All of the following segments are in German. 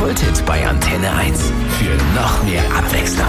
Kulthit bei Antenne 1. Für noch mehr Abwechslung.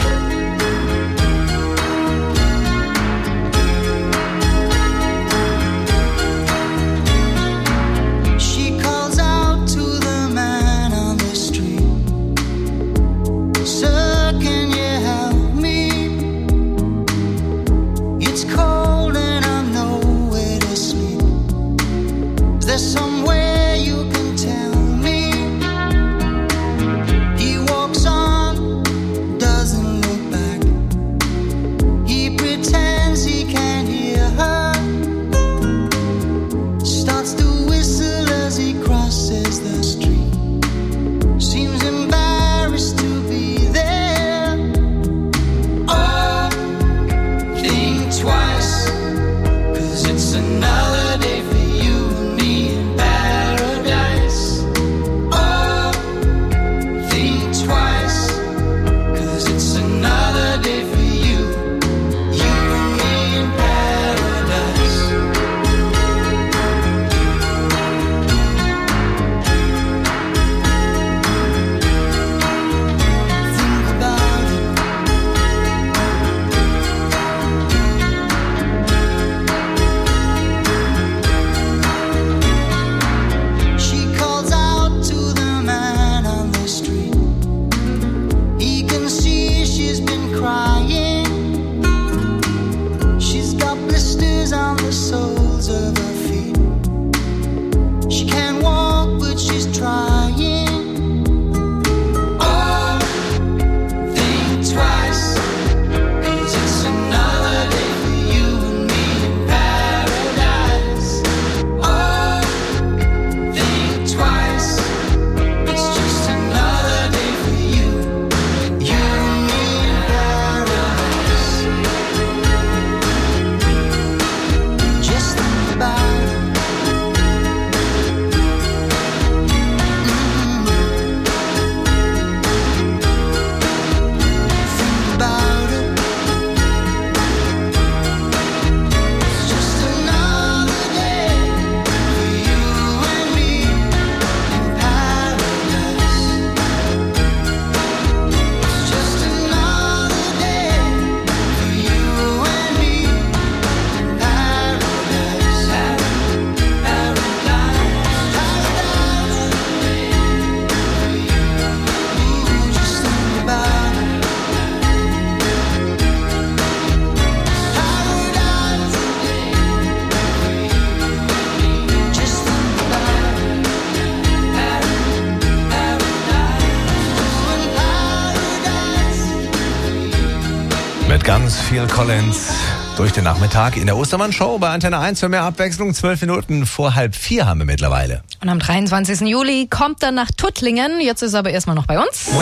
Ganz Phil Collins durch den Nachmittag in der Ostermann-Show bei Antenne 1 für mehr Abwechslung. 12 Minuten vor 3:30 haben wir mittlerweile. Und am 23. Juli kommt er nach Tuttlingen. Jetzt ist er aber erstmal noch bei uns.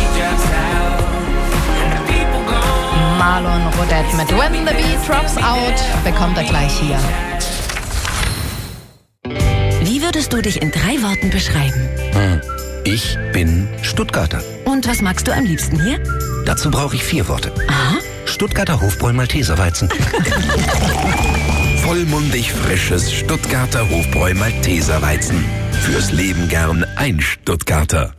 Marlon Rodet mit When the Beat Drops Out bekommt er gleich hier. Wie würdest du dich in 3 Worten beschreiben? Ich bin Stuttgarter. Und was magst du am liebsten hier? Dazu brauche ich 4 Worte. Aha. Stuttgarter Hofbräu-Malteserweizen. Vollmundig frisches Stuttgarter Hofbräu-Malteserweizen. Fürs Leben gern ein Stuttgarter.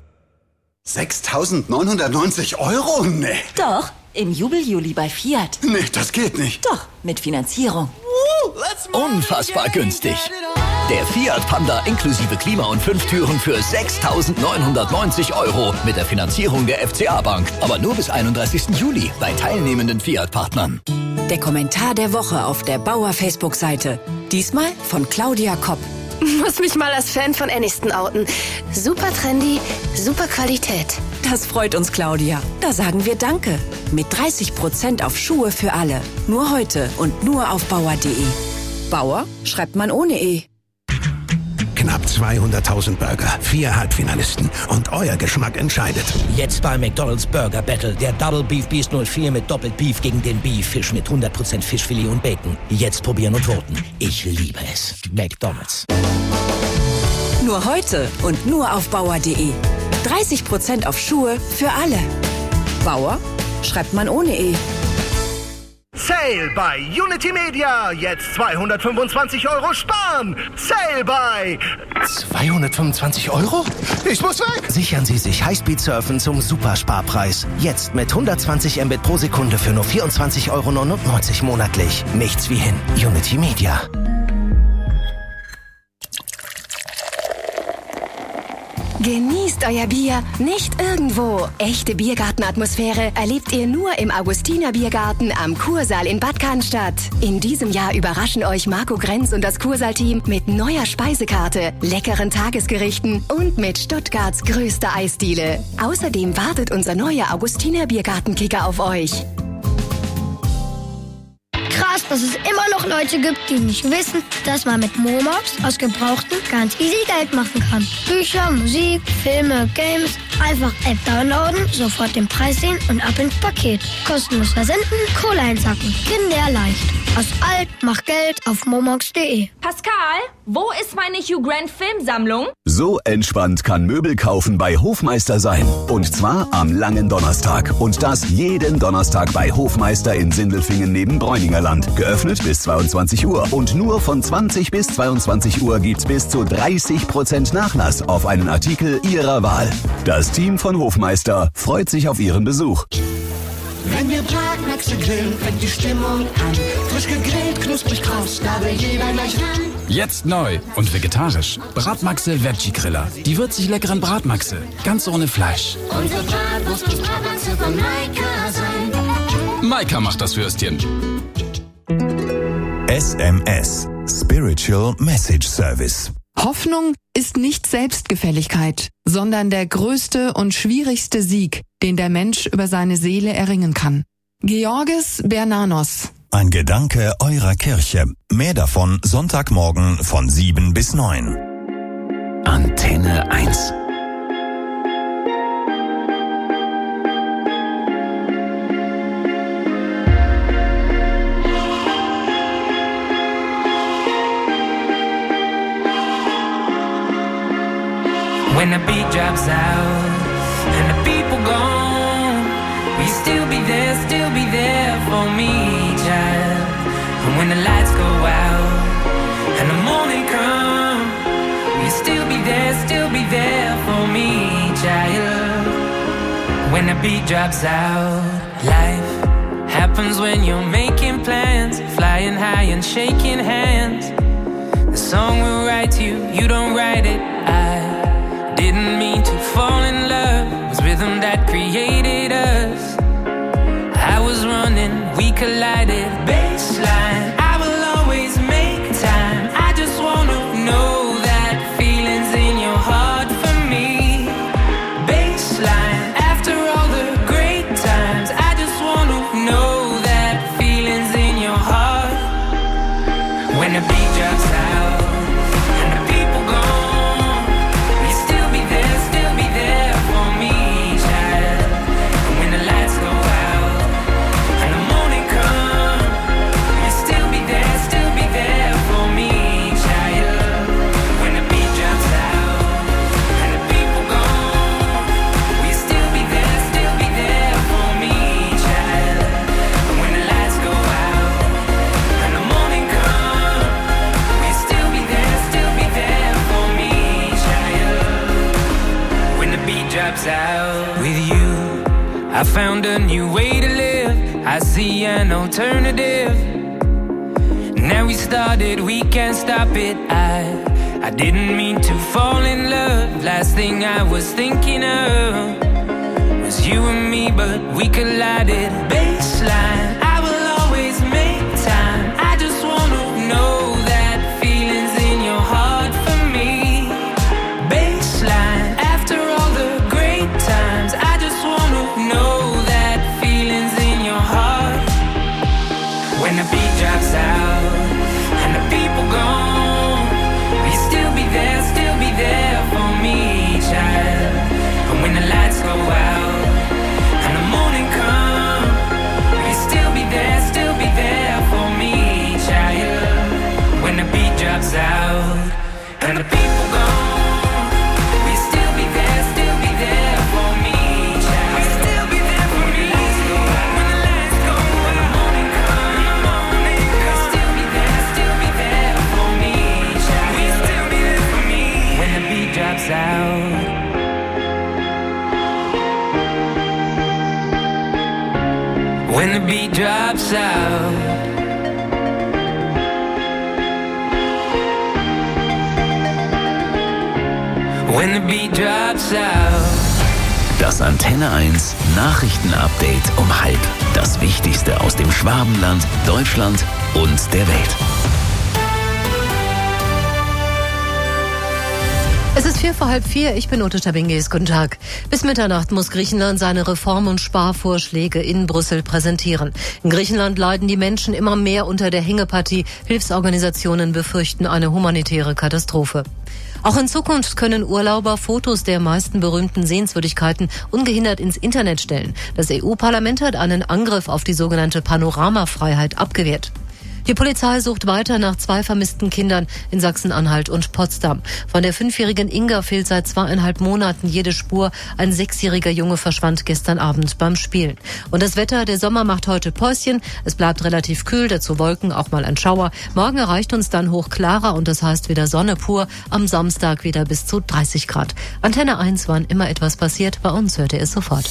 6.990 €? Nee. Doch, im Jubel-Juli bei Fiat. Nee, das geht nicht. Doch, mit Finanzierung. Unfassbar günstig. Der Fiat Panda inklusive Klima und 5 Türen für 6.990 € mit der Finanzierung der FCA Bank. Aber nur bis 31. Juli bei teilnehmenden Fiat-Partnern. Der Kommentar der Woche auf der Bauer Facebook-Seite. Diesmal von Claudia Kopp. Muss mich mal als Fan von Aniston outen. Super trendy, super Qualität. Das freut uns, Claudia. Da sagen wir Danke. Mit 30% auf Schuhe für alle. Nur heute und nur auf bauer.de. Bauer schreibt man ohne E. Knapp 200.000 Burger, 4 Halbfinalisten und euer Geschmack entscheidet. Jetzt bei McDonald's Burger Battle. Der Double Beef Beast 04 mit Doppelt Beef gegen den Beef Fish mit 100% Fischfilet und Bacon. Jetzt probieren und voten. Ich liebe es. McDonald's. Nur heute und nur auf bauer.de. 30% auf Schuhe für alle. Bauer schreibt man ohne E. Sale bei Unity Media. Jetzt 225 € sparen. Sale bei 225 €? Ich muss weg. Sichern Sie sich Highspeed-Surfen zum Supersparpreis. Jetzt mit 120 Mbit pro Sekunde für nur 24,99 € monatlich. Nichts wie hin. Unity Media. Genießt euer Bier, nicht irgendwo. Echte Biergartenatmosphäre erlebt ihr nur im Augustiner Biergarten am Kursaal in Bad Cannstatt. In diesem Jahr überraschen euch Marco Grenz und das Kursaal-Team mit neuer Speisekarte, leckeren Tagesgerichten und mit Stuttgarts größter Eisdiele. Außerdem wartet unser neuer Augustiner Biergartenkicker auf euch. Krass, dass es immer noch Leute gibt, die nicht wissen, dass man mit Momox aus Gebrauchten ganz easy Geld machen kann. Bücher, Musik, Filme, Games, einfach App downloaden, sofort den Preis sehen und ab ins Paket. Kostenlos versenden, Kohle einsacken. Kinderleicht. Aus alt macht Geld auf momox.de. Pascal, wo ist meine Hugh Grant Filmsammlung? So entspannt kann Möbel kaufen bei Hofmeister sein. Und zwar am langen Donnerstag. Und das jeden Donnerstag bei Hofmeister in Sindelfingen neben Bräuningerland. Geöffnet bis 22 Uhr. Und nur von 20 bis 22 Uhr gibt's bis zu 30% Nachlass auf einen Artikel Ihrer Wahl. Das Team von Hofmeister freut sich auf Ihren Besuch. Wenn wir Bratmaxe grillen, fängt die Stimmung an. Frisch gegrillt, knusprig kraus, da will jeder gleich ran. Jetzt neu und vegetarisch. Bratmaxe Veggie Griller. Die würzig leckeren Bratmaxe. Ganz ohne Fleisch. Unsere Bratwurst muss Bratmaxe von Maika sein. Maika macht das Würstchen. SMS. Spiritual Message Service. Hoffnung ist nicht Selbstgefälligkeit, sondern der größte und schwierigste Sieg, den der Mensch über seine Seele erringen kann. Georges Bernanos. Ein Gedanke eurer Kirche. Mehr davon Sonntagmorgen von 7 bis 9. Antenne 1. When the beat drops out and the people gone, will you still be there for me, child? And when the lights go out and the morning come, will you still be there for me, child? When the beat drops out, life happens when you're making plans, flying high and shaking hands. The song will write you, you don't write it. I didn't mean to fall in love. It was rhythm that created us. I was running, we collided. Baseline, I will always make time. I just wanna know that feeling's in your heart for me. Baseline, after all the great times, I just wanna know that feeling's in your heart. When the beat drops out and the people gone, out. With you, I found a new way to live. I see an alternative. Now we started, we can't stop it. I didn't mean to fall in love. Last thing I was thinking of was you and me, but we collided. Baseline, I will always make time. I just wanna know that feeling's in your heart for me. Baseline, after all the great times, I just wanna know that feeling's in your heart. When the beat drops out and the people gone, will you still be there for me, child? And when the lights go out and the morning comes, will you still when the beat drops out. When the beat drops out. Das Antenne 1 Nachrichtenupdate um 12:30. Das Wichtigste aus dem Schwabenland, Deutschland und der Welt. Es ist 3:45, ich bin Ute Tabingis, guten Tag. Bis Mitternacht muss Griechenland seine Reform- und Sparvorschläge in Brüssel präsentieren. In Griechenland leiden die Menschen immer mehr unter der Hängepartie. Hilfsorganisationen befürchten eine humanitäre Katastrophe. Auch in Zukunft können Urlauber Fotos der meisten berühmten Sehenswürdigkeiten ungehindert ins Internet stellen. Das EU-Parlament hat einen Angriff auf die sogenannte Panoramafreiheit abgewehrt. Die Polizei sucht weiter nach 2 vermissten Kindern in Sachsen-Anhalt und Potsdam. Von der 5-jährigen Inga fehlt seit 2,5 Monaten jede Spur. Ein 6-jähriger Junge verschwand gestern Abend beim Spielen. Und das Wetter, der Sommer macht heute Päuschen. Es bleibt relativ kühl, dazu Wolken, auch mal ein Schauer. Morgen erreicht uns dann hochklarer und das heißt wieder Sonne pur. Am Samstag wieder bis zu 30 Grad. Antenne 1, wann immer etwas passiert, bei uns hört ihr es sofort.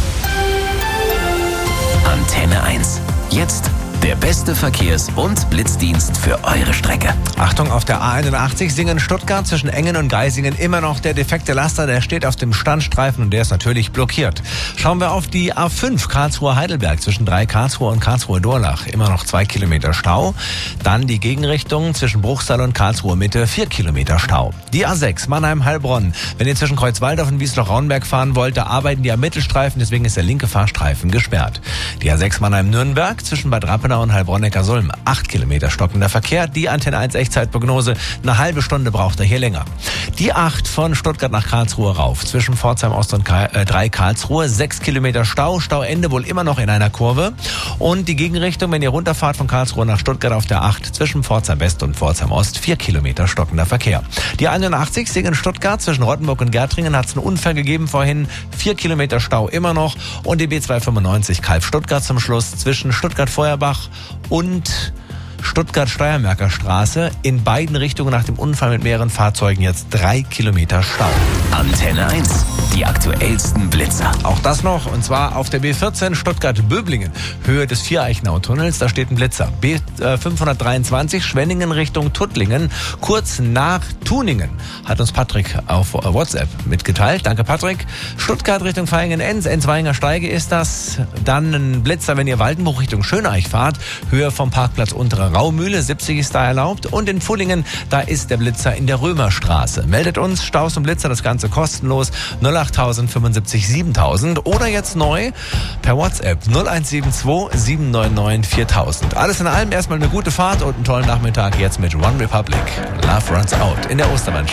Antenne 1. Jetzt der beste Verkehrs- und Blitzdienst für eure Strecke. Achtung, auf der A81 Singen-Stuttgart zwischen Engen und Geisingen immer noch der defekte Laster, der steht auf dem Standstreifen und der ist natürlich blockiert. Schauen wir auf die A5 Karlsruhe-Heidelberg zwischen Karlsruhe und Karlsruhe-Dorlach, immer noch 2 Kilometer Stau. Dann die Gegenrichtung zwischen Bruchsal und Karlsruhe-Mitte, 4 Kilometer Stau. Die A6 Mannheim-Heilbronn, wenn ihr zwischen Kreuzwaldorf und Wiesloch-Raunberg fahren wollt, da arbeiten die am Mittelstreifen, deswegen ist der linke Fahrstreifen gesperrt. Die A6 Mannheim-Nürnberg zwischen Bad Rappenau und Heilbronn-Neckarsulm, 8 Kilometer stockender Verkehr. Die Antenne 1 Echtzeitprognose, eine halbe Stunde braucht er hier länger. Die 8 von Stuttgart nach Karlsruhe rauf, zwischen Pforzheim Ost und 3 Karlsruhe, 6 Kilometer Stau, Stauende wohl immer noch in einer Kurve. Und die Gegenrichtung, wenn ihr runterfahrt von Karlsruhe nach Stuttgart auf der 8, zwischen Pforzheim West und Pforzheim Ost, 4 Kilometer stockender Verkehr. Die 81 Singen-Stuttgart zwischen Rottenburg und Gärtringen hat es einen Unfall gegeben vorhin, 4 Kilometer Stau immer noch. Und die B295 Kalb-Stuttgart zum Schluss zwischen Stuttgart-Feuerbach und Stuttgart-Steiermärker Straße. In beiden Richtungen nach dem Unfall mit mehreren Fahrzeugen jetzt 3 Kilometer Stau. Antenne 1, die aktuellsten Blitzer. Auch das noch, und zwar auf der B14 Stuttgart-Böblingen, Höhe des Viereichenau-Tunnels, da steht ein Blitzer. B523 Schwenningen Richtung Tuttlingen, kurz nach Tuningen, hat uns Patrick auf WhatsApp mitgeteilt. Danke, Patrick. Stuttgart Richtung Vaihingen-Enz, Enzweiger Steige ist das. Dann ein Blitzer, wenn ihr Waldenbuch Richtung Schöneich fahrt, Höhe vom Parkplatz Untere Raumühle, 70 ist da erlaubt. Und in Pfullingen, da ist der Blitzer in der Römerstraße. Meldet uns Staus und Blitzer, das Ganze kostenlos, 08000 75 7000 oder jetzt neu per WhatsApp 0172 799 4000. Alles in allem erstmal eine gute Fahrt und einen tollen Nachmittag jetzt mit One Republic. Love Runs Out in der Ostermann-Show.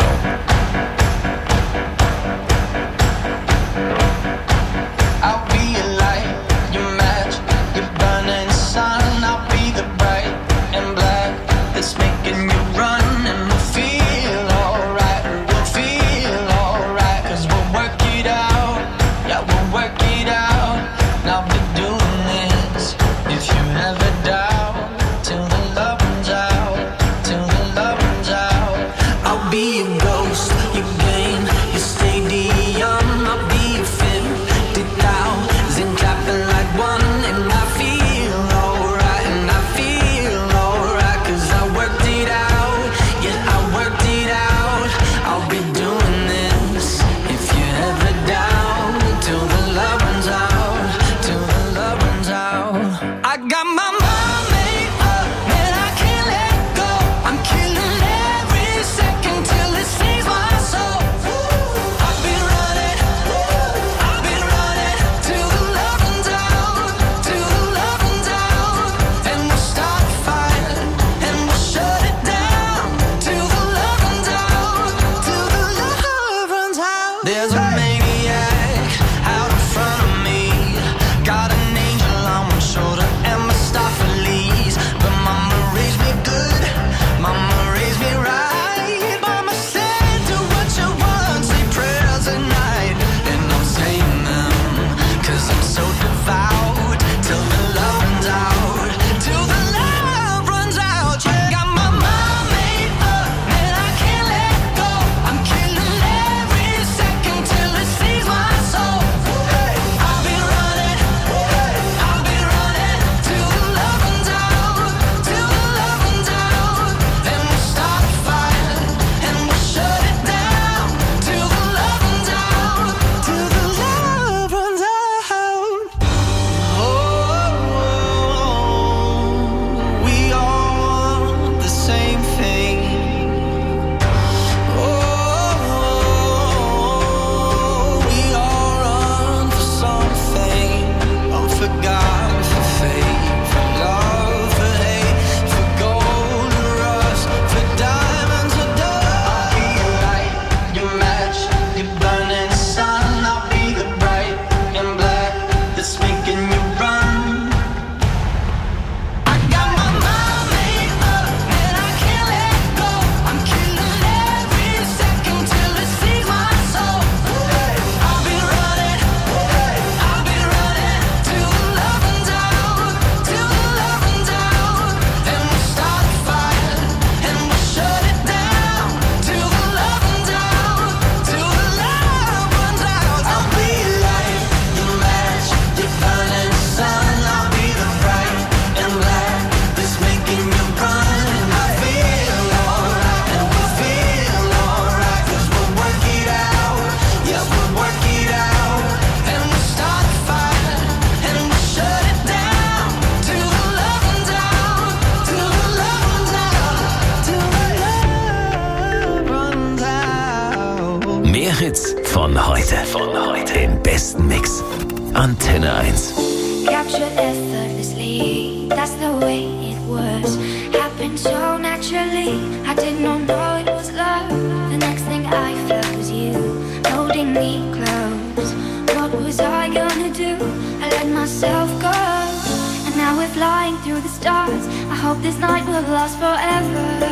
Hits von heute. Im besten Mix. Antenne 1. Captured effortlessly, that's the way it was. Happened so naturally, I did not know it was love. The next thing I felt was you, holding me close. What was I gonna do? I let myself go. And now we're flying through the stars. I hope this night will last forever.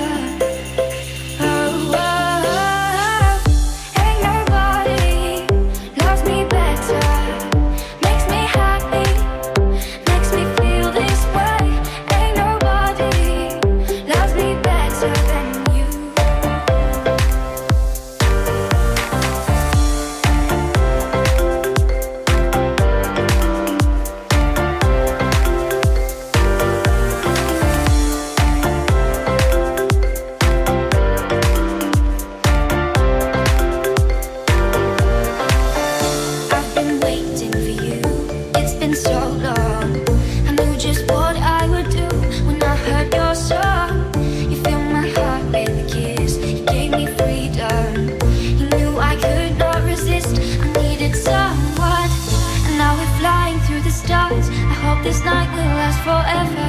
This night will last forever.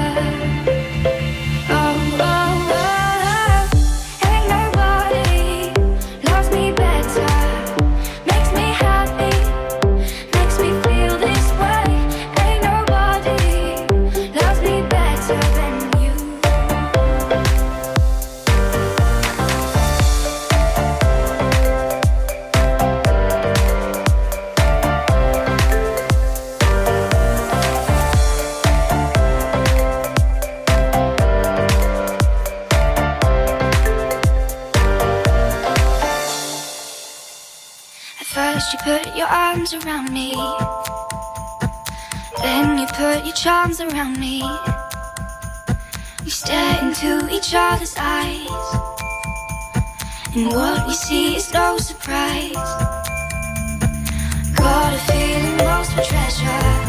First you put your arms around me, then you put your charms around me. We stare into each other's eyes, and what we see is no surprise. Got a feeling lost for treasure.